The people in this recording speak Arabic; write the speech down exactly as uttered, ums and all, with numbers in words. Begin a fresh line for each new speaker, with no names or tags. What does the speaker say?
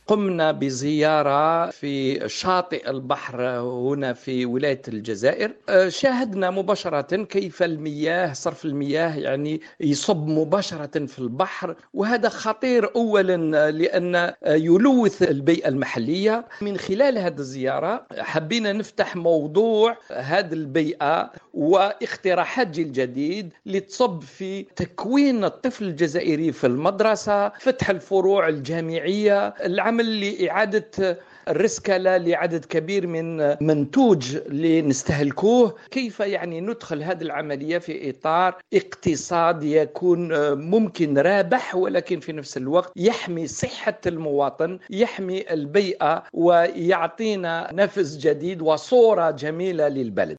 قمنا بزيارة في شاطئ البحر هنا في ولاية الجزائر. آه، شاهدنا مباشرة كيف المياه صرف المياه يعني يصب مباشرة في البحر، وهذا خطير أولا لأن يلوث البيئة المحلية. من خلال هذه الزيارة حبينا نفتح موضوع هذه البيئة واقتراحات جيل جديد لتصب في تكوين الطفل الجزائري في المدرسة، فتح الفروع الجامعية، العمل لإعادة الرسكلة لعدد كبير من منتوج لنستهلكوه، كيف يعني ندخل هذه العملية في إطار اقتصاد يكون ممكن رابح، ولكن في نفس الوقت يحمي صحة المواطن، يحمي البيئة، ويعطينا نفس جديد وصورة جميلة للبلد.